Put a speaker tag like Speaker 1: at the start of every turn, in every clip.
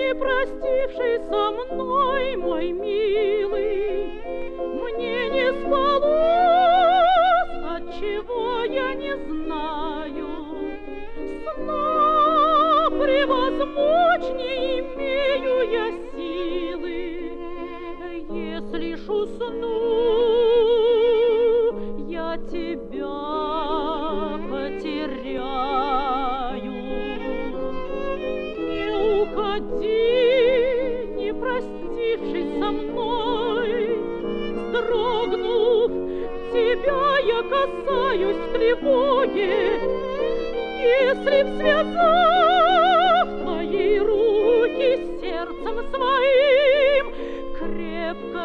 Speaker 1: не простивший со мной, мой милый, мне не спалось, отчего я не знаю. Сна превозмочней имею я силы, если ж усну, я тебя потеряю. Не уходи, не простившись со мной, вздрогнув, тебя я касаюсь в тревоге. Если б, связав твои руки сердцем своим, крепко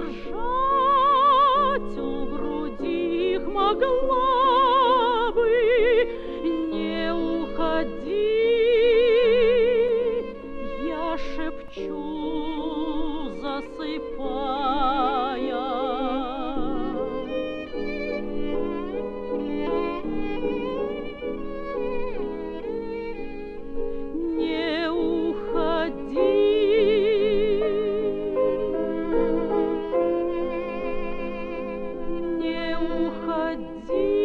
Speaker 1: держать у груди их могла бы, не уходи, я шепчу, засыпая. Не уходи.